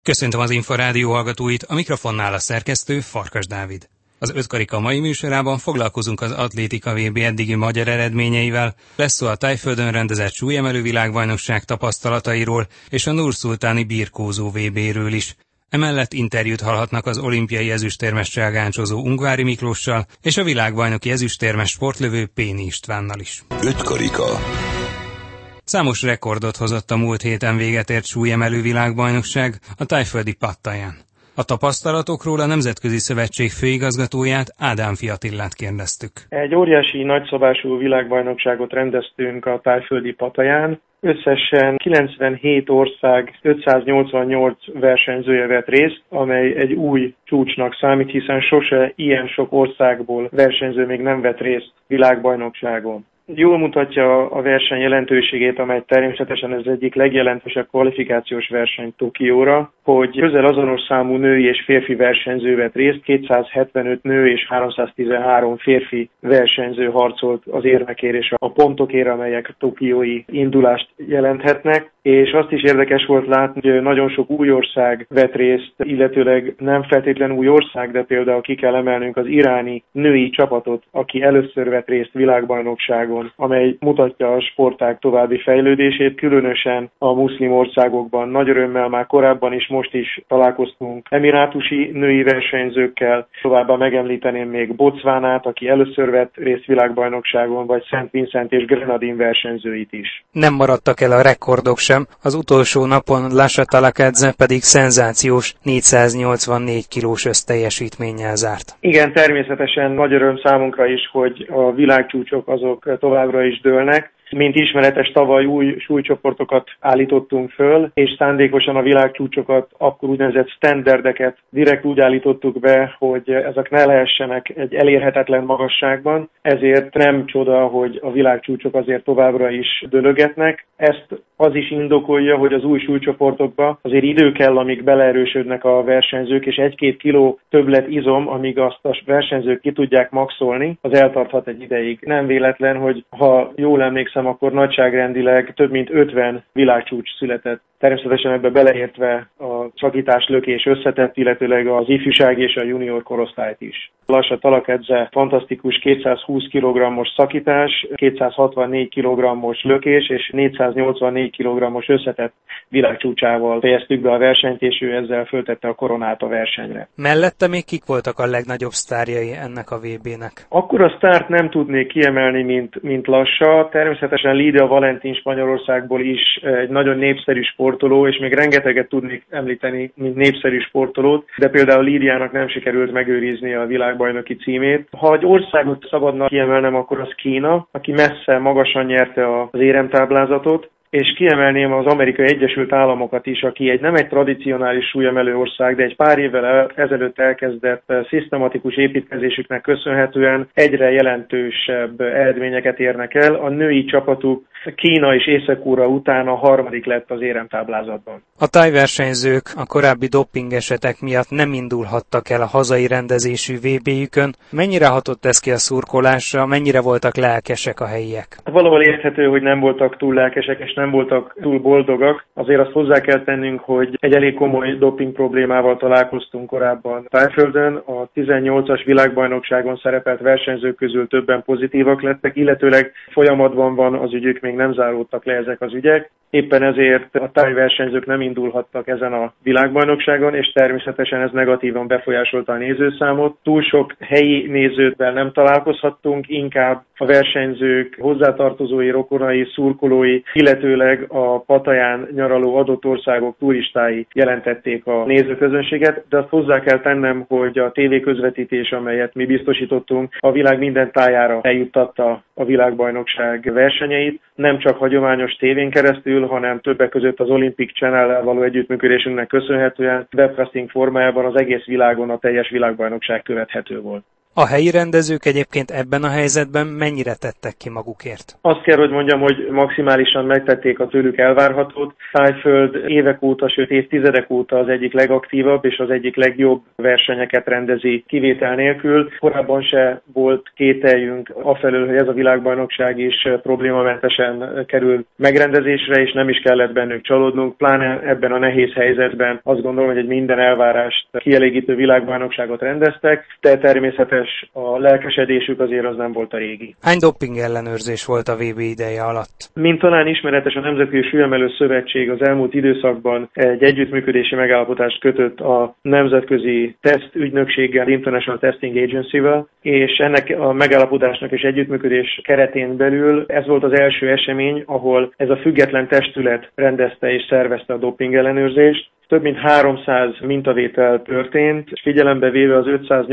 Köszöntöm az Inforádió hallgatóit, a mikrofonnál a szerkesztő Farkas Dávid. Az Ötkarika mai műsorában foglalkozunk az atlétika VB eddigi magyar eredményeivel, lesz szó a Thaiföldön rendezett súlyemelő világbajnokság tapasztalatairól és a nurszultáni birkózó VB-ről is. Emellett interjút hallhatnak az olimpiai ezüstérmes cselgáncsozó Ungvári Miklóssal és a világbajnoki ezüstérmes sportlövő Péni Istvánnal is. Ötkarika. Számos rekordot hozott a múlt héten véget ért súlyemelő világbajnokság a thaiföldi Pattaján. A tapasztalatokról a Nemzetközi Szövetség főigazgatóját, Ádám Fiatillát kérdeztük. Egy óriási nagyszabású világbajnokságot rendeztünk a thaiföldi Pattaján. Összesen 97 ország 588 versenyzője vett részt, amely egy új csúcsnak számít, hiszen sose ilyen sok országból versenyző még nem vett részt világbajnokságon. Jól mutatja a verseny jelentőségét, amely természetesen ez egyik legjelentősebb kvalifikációs verseny Tokióra, hogy közel azonos számú női és férfi versenyző vett részt, 275 nő és 313 férfi versenyző harcolt az érmekért és a pontokért, amelyek tokiói indulást jelenthetnek. És azt is érdekes volt látni, hogy nagyon sok új ország vett részt, illetőleg nem feltétlenül új ország, de például ki kell emelnünk az iráni női csapatot, aki először vett részt világbajnokságon, amely mutatja a sportág további fejlődését, különösen a muszlim országokban. Nagy örömmel már korábban is, most is találkoztunk emirátusi női versenyzőkkel, továbbá megemlíteném még Botswanát, aki először vett részt világbajnokságon, vagy Szent Vincent és Grenadin versenyzőit is. Nem maradtak el a rekordok sem, az utolsó napon Lasha Talakedze pedig szenzációs 484 kilós összteljesítménnyel zárt. Igen, természetesen nagy öröm számunkra is, hogy a világcsúcsok azok továbbra is dőlnek. Mint ismeretes, tavaly új súlycsoportokat állítottunk föl, és szándékosan a világcsúcsokat, akkor úgynevezett standardeket direkt úgy állítottuk be, hogy ezek ne lehessenek egy elérhetetlen magasságban, ezért nem csoda, hogy a világcsúcsok azért továbbra is dőlögetnek. Ezt az is indokolja, hogy az új súlycsoportokba azért idő kell, amíg beleerősödnek a versenyzők, és 1-2 kiló többlet izom, amíg azt a versenyzők ki tudják maxolni, az eltarthat egy ideig. Nem véletlen, hogy ha jól emlékszem, akkor nagyságrendileg több mint 50 világcsúcs született. Természetesen ebbe beleértve a szakítás lökés összetett, illetőleg az ifjúság és a junior korosztályt is. Lasha Talakedze fantasztikus 220 kg-os szakítás, 264 kg-os lökés és 484 kg-os összetett világcsúcsával fejeztük be a versenyt, és ő ezzel föltette a koronát a versenyre. Mellette még kik voltak a legnagyobb sztárjai ennek a VB-nek? Akkor a sztárt nem tudnék kiemelni, mint Lasha. Természetesen Lídia Valentin Spanyolországból is egy nagyon népszerű sportoló, és még rengeteget tudnék említeni, mint népszerű sportolót, de például Lídiának nem sikerült megőrizni a világbajnoki címét. Ha egy országot szabadna kiemelnem, akkor az Kína, aki messze magasan nyerte az éremtáblázatot, és kiemelném az Amerikai Egyesült Államokat is, aki nem egy tradicionális súlyemelő ország, de egy pár évvel ezelőtt elkezdett szisztematikus építkezésüknek köszönhetően egyre jelentősebb eredményeket érnek el. A női csapatuk Kína és Észak-Korea után a harmadik lett az éremtáblázatban. A thai-versenyzők a korábbi doping esetek miatt nem indulhattak el a hazai rendezésű VB-jükön. Mennyire hatott ez ki a szurkolásra, mennyire voltak lelkesek a helyiek? Valahol érthető, hogy nem voltak túl lelkesek és nem voltak túl boldogak. Azért azt hozzá kell tennünk, hogy egy elég komoly doping problémával találkoztunk korábban Thaiföldön. A 18-as világbajnokságon szerepelt versenyzők közül többen pozitívak lettek, illetőleg folyamatban van az ügyük, még nem záródtak le ezek az ügyek. Éppen ezért a thai versenyzők nem indulhattak ezen a világbajnokságon, és természetesen ez negatívan befolyásolta a nézőszámot. Túl sok helyi nézővel nem találkozhattunk, inkább a versenyzők hozzátartozói, rokonai, szurkolói, illetőleg a Pattaján nyaraló adott országok turistái jelentették a nézőközönséget, de azt hozzá kell tennem, hogy a tévéközvetítés, amelyet mi biztosítottunk, a világ minden tájára eljuttatta a világbajnokság versenyeit, nem csak hagyományos tévén keresztül, hanem többek között az Olympic Channel-lel való együttműködésünknek köszönhetően webcasting formájában az egész világon a teljes világbajnokság követhető volt. A helyi rendezők egyébként ebben a helyzetben mennyire tettek ki magukért? Azt kell, hogy mondjam, hogy maximálisan megtették a tőlük elvárhatót. Tájföld évek óta, sőt évtizedek óta az egyik legaktívabb és az egyik legjobb versenyeket rendezi kivétel nélkül. Korábban se volt kételjünk afelől, hogy ez a világbajnokság is problémamentesen kerül megrendezésre, és nem is kellett bennük csalódnunk. Pláne ebben a nehéz helyzetben azt gondolom, hogy egy minden elvárást kielégítő világbajnokságot rendeztek, de természetes a lelkesedésük azért az nem volt a régi. Hány doping ellenőrzés volt a VB ideje alatt? Mint talán ismeretes, a Nemzetközi Súlyemelő Szövetség az elmúlt időszakban egy együttműködési megállapodást kötött a Nemzetközi Tesztügynökséggel, International Testing Agency-vel, és ennek a megállapodásnak és együttműködés keretén belül ez volt az első esemény, ahol ez a független testület rendezte és szervezte a doping ellenőrzést. Több mint 300 mintavétel történt, és figyelembe véve az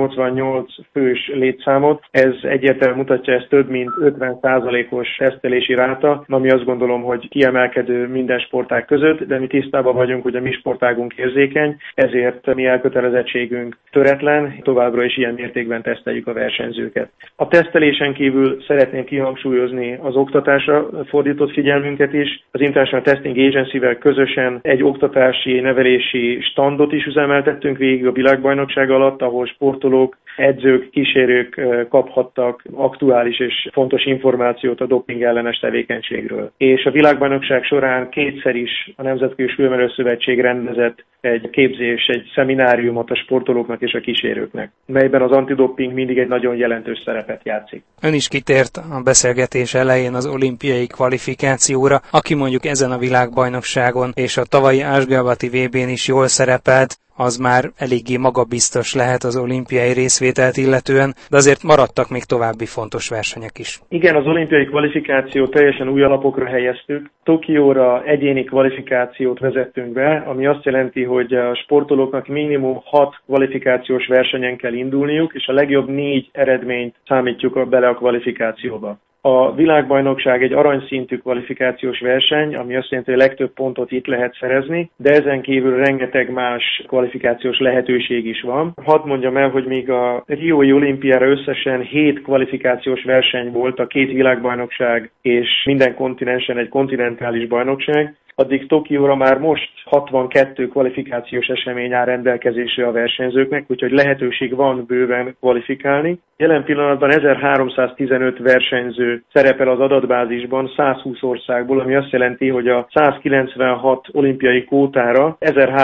588 fős létszámot, ez egyértelműen mutatja, ez több mint 50%-os tesztelési ráta, ami azt gondolom, hogy kiemelkedő minden sportág között, de mi tisztában vagyunk, hogy a mi sportágunk érzékeny, ezért mi elkötelezettségünk töretlen, továbbra is ilyen mértékben teszteljük a versenyzőket. A tesztelésen kívül szeretném kihangsúlyozni az oktatásra fordított figyelmünket is. Az International Testing Agency-vel közösen egy oktatási nevelési standot is üzemeltettünk végig a világbajnokság alatt, ahol sportolók, edzők, kísérők kaphattak aktuális és fontos információt a doping ellenes tevékenységről. És a világbajnokság során kétszer is a Nemzetközi Súlyemelő Szövetség rendezett egy képzés, egy szemináriumot a sportolóknak és a kísérőknek, melyben az antidoping mindig egy nagyon jelentős szerepet játszik. Ön is kitért a beszélgetés elején az olimpiai kvalifikációra, aki mondjuk ezen a világbajnokságon és a tavalyi Ashgabati VB-n is jól szerepelt, az már eléggé magabiztos lehet az olimpiai részvételt illetően, de azért maradtak még további fontos versenyek is. Igen, az olimpiai kvalifikációt teljesen új alapokra helyeztük. Tokióra egyéni kvalifikációt vezettünk be, ami azt jelenti, hogy a sportolóknak minimum 6 kvalifikációs versenyen kell indulniuk, és a legjobb 4 eredményt számítjuk bele a kvalifikációba. A világbajnokság egy aranyszintű kvalifikációs verseny, ami azt jelenti, hogy a legtöbb pontot itt lehet szerezni, de ezen kívül rengeteg más kvalifikációs lehetőség is van. Hadd mondjam el, hogy még a Riói olimpiára összesen 7 kvalifikációs verseny volt, a 2 világbajnokság és minden kontinensen egy kontinentális bajnokság. Addig Tokióra már most 62 kvalifikációs esemény áll rendelkezésre a versenyzőknek, úgyhogy lehetőség van bőven kvalifikálni. Jelen pillanatban 1315 versenyző szerepel az adatbázisban 120 országból, ami azt jelenti, hogy a 196 olimpiai kvótára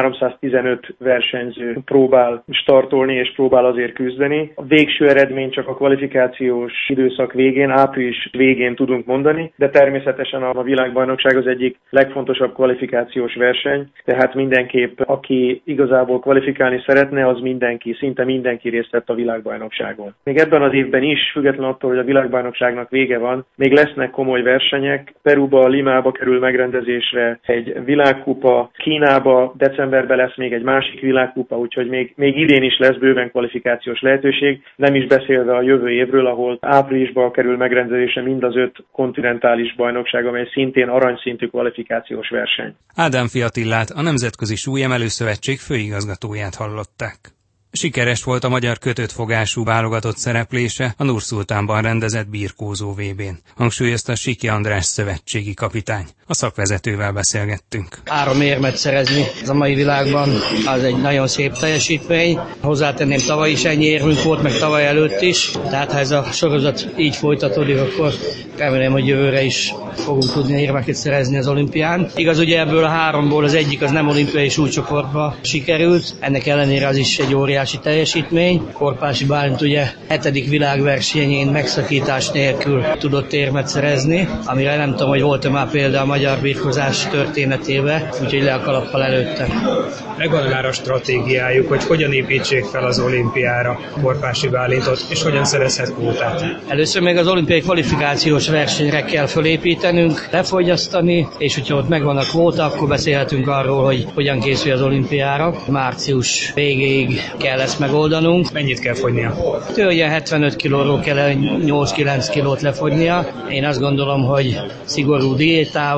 1315 versenyző próbál startolni és próbál azért küzdeni. A végső eredmény csak a kvalifikációs időszak végén, április végén tudunk mondani, de természetesen a világbajnokság az egyik legfontosabb kvalifikációs verseny, tehát mindenképp, aki igazából kvalifikálni szeretne, az mindenki, szinte mindenki részt vett a világbajnokságon. Még ebben az évben is, függetlenül attól, hogy a világbajnokságnak vége van, még lesznek komoly versenyek. Peruba, Limába kerül megrendezésre egy világkupa, Kínába decemberben lesz még egy másik világkupa, úgyhogy még idén is lesz bőven kvalifikációs lehetőség, nem is beszélve a jövő évről, ahol áprilisban kerül megrendezésre mind az 5 kontinentális bajnokság, amely szintén aranyszintű kvalifikációs verseny. Ádám Attilát, a Nemzetközi Súlyemelő Szövetség főigazgatóját hallották. Sikeres volt a magyar kötött fogású válogatott szereplése a Nur-Szultánban rendezett birkózó VB-n, hangsúlyozta Siki András szövetségi kapitány. A szakvezetővel beszélgettünk. 3 érmet szerezni ez a mai világban, az egy nagyon szép teljesítmény. Hozzátenném, tavaly is ennyi érmünk volt, meg tavaly előtt is. Tehát ha ez a sorozat így folytatódik, akkor remélem, hogy jövőre is fogunk tudni érmeket szerezni az olimpián. Igaz, ugye ebből a 3-ból az egyik az nem olimpiai súlycsoportba sikerült. Ennek ellenére az is egy óriási teljesítmény. Korpási Bálint ugye 7. világversenyén megszakítás nélkül tudott érmet szerezni, amire nem tudom, hogy volt-e már példa a magyar birkózás történetében, úgyhogy le a kalappal előtte. Megvan már a stratégiájuk, hogy hogyan építsék fel az olimpiára Korpási Bálintot, és hogyan szerezhet kvótát? Először még az olimpiai kvalifikációs versenyre kell fölépítenünk, lefogyasztani, és hogyha ott megvan a kvóta, akkor beszélhetünk arról, hogy hogyan készül az olimpiára. Március végéig kell ezt megoldanunk. Mennyit kell fogynia? Tőle 75 kilóról kell 8-9 kilót lefogynia. Én azt gondolom, hogy szigorú diétával,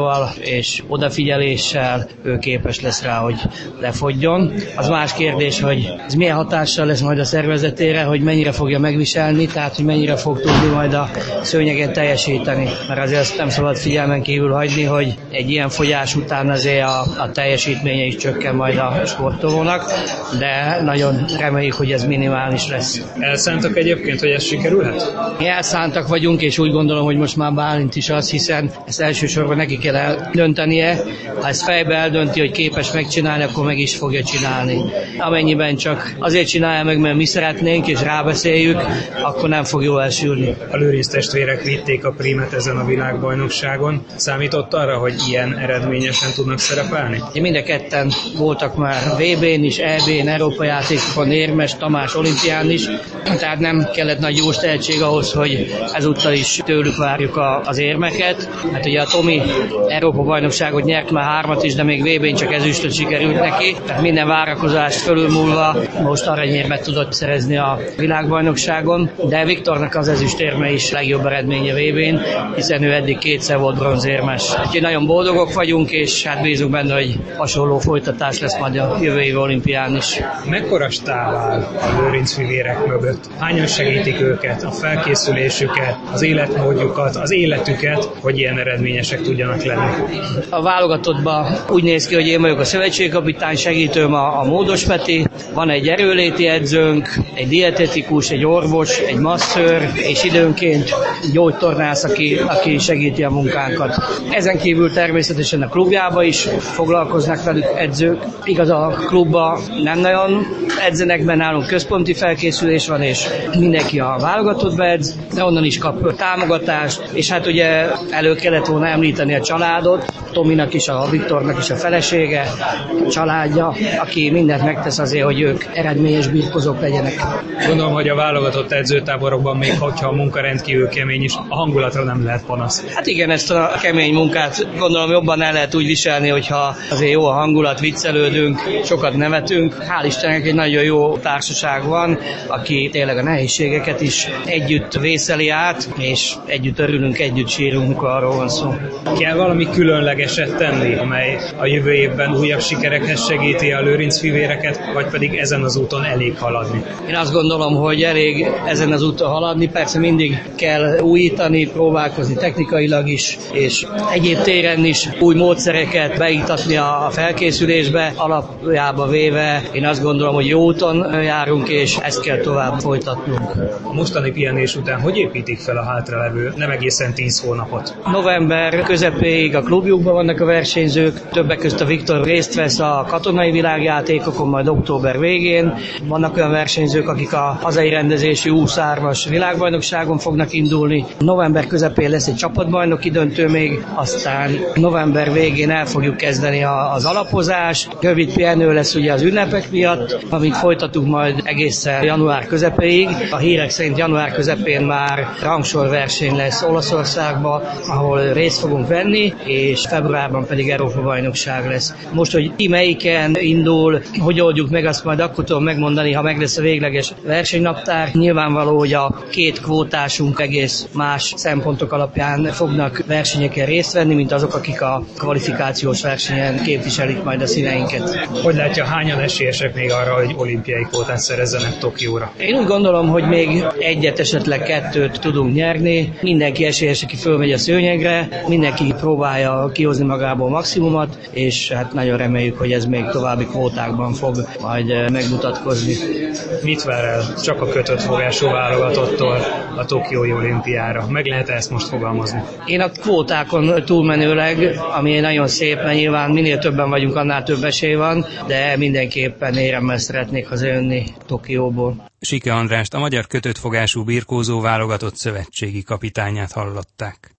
munkával és odafigyeléssel ő képes lesz rá, hogy lefogjon. Az más kérdés, hogy ez milyen hatással lesz majd a szervezetére, hogy mennyire fogja megviselni, tehát hogy mennyire fog tudni majd a szőnyegen teljesíteni. Mert azért azt nem szabad figyelmen kívül hagyni, hogy egy ilyen fogyás után azért a teljesítménye is csökken majd a sportolónak, de nagyon reméljük, hogy ez minimális lesz. Elszántak egyébként, hogy ez sikerülhet? Mi elszántak vagyunk, és úgy gondolom, hogy most már Bálint is az, hiszen ezt elsősorban neki kell eldöntenie. Ha ezt fejbe eldönti, hogy képes megcsinálni, akkor meg is fogja csinálni. Amennyiben csak azért csinálja meg, mert mi szeretnénk, és rábeszéljük, akkor nem fog jól elsülni. A Lőrinc testvérek vitték a prímet ezen a világbajnokságon. Számított arra, hogy ilyen eredményesen tudnak szerepelni? Mind a ketten voltak már VB-n is, EB-n, Európa játékokon, érmes, Tamás olimpián is, tehát nem kellett nagy gyors tehetség ahhoz, hogy ezúttal is tőlük várjuk az érmeket. Hát ugye a Tomi Európa bajnokságot nyert már 3 is, de még VB-n csak ezüstöt sikerült neki. Tehát minden várakozást fölülmúlva most aranyérmet tudott szerezni a világbajnokságon, de Viktornak az ezüstérme is legjobb eredménye VB-n, hiszen ő eddig 2-szer volt bronzérmes. Úgyhogy nagyon boldogok vagyunk, és hát bízunk benne, hogy hasonló folytatás lesz majd a jövő év olimpián is. Mekkora stáb áll a Lőrinc fivérek mögött? Hányan segítik őket, a felkészülésüket, az életmódjukat, az életüket, hogy ilyen eredményesek tudjanak lenni? A válogatottban úgy néz ki, hogy én vagyok a szövetségkapitány, segítőm a Módos Peti, van egy erőléti edzőnk, egy dietetikus, egy orvos, egy masszőr, és időnként gyógytornász, aki segíti a munkánkat. Ezen kívül természetesen a klubjában is foglalkoznak velük edzők. Igaz, a klubban nem nagyon edzenek, mert nálunk központi felkészülés van, és mindenki a válogatottba edz, de onnan is kap támogatást, és hát ugye elő kellett volna említeni a családot, Tominak is, a Viktornak is a felesége, a családja, aki mindent megtesz azért, hogy ők eredményes birkozók legyenek. Gondolom, hogy a válogatott edzőtáborokban még hogyha a munka rendkívül kemény is, a hangulatra nem lehet panasz. Hát igen, ezt a kemény munkát gondolom jobban el lehet úgy viselni, hogyha azért jó a hangulat, viccelődünk, sokat nevetünk. Hál' Istennek egy nagyon jó társaság van, aki tényleg a nehézségeket is együtt vészeli át, és együtt örülünk, együtt sírunk, mikor arról van szó. Kell valami különlegeset tenni, amely a jövő évben újabb sikerekhez segíti a Lőrinc fivéreket, vagy pedig ezen az úton elég haladni? Én azt gondolom, hogy elég ezen az úton haladni, persze mindig kell újítani, próbálkozni technikailag is, és egyéb téren is új módszereket beiktatni a felkészülésbe, alapjába véve én azt gondolom, hogy jó úton járunk, és ezt kell tovább folytatnunk. A mostani pihenés után hogy építik fel a hátralevő nem egészen 10 hónapot? November közepéig a klubjukban vannak a versenyzők, többek között a Viktor részt vesz a katonai világjátékokon, majd október végén. Vannak olyan versenyzők, akik a hazai rendezésű U23-as világbajnokságon fognak indulni. November közepén lesz egy csapatbajnoki döntő még, aztán november végén el fogjuk kezdeni az alapozást. Rövid pihenő lesz ugye az ünnepek miatt, amit folytatunk majd egészen január közepéig. A hírek szerint január közepén már rangsorverseny lesz Olaszországban, ahol részt fogunk venni, és februárban pedig Európa-bajnokság lesz. Most, hogy ki melyiken indul, hogy oldjuk meg, azt majd akkor tudom megmondani, ha meg lesz a végleges versenynaptár. Nyilvánvaló, hogy a 2 kvótásunk egész más szempontok alapján fognak versenyeken részt venni, mint azok, akik a kvalifikációs versenyen képviselik majd a színeinket. Hogy látja, hányan esélyesek még arra, hogy olimpiai kvótát szerezzenek Tokióra? Én úgy gondolom, hogy még 1, esetleg 2 tudunk nyerni. Mindenki esélyes, aki fölmegy a szőnyegre, mindenki próbálja kihozni magából maximumot, és hát nagyon reméljük, hogy ez még további kvótákban fog majd megmutatkozni. Mit vár el csak a kötött fogású válogatottól a tokiói olimpiára? Meg lehet ezt most fogalmazni? Én a kvótákon túlmenőleg, ami nagyon szép, mert nyilván minél többen vagyunk, annál több esély van, de mindenképpen éremmel szeretnék hazajönni Tokióból. Sike Andrást, a magyar kötött fogású birkózó válogatott szövetségi kapitányát hallották.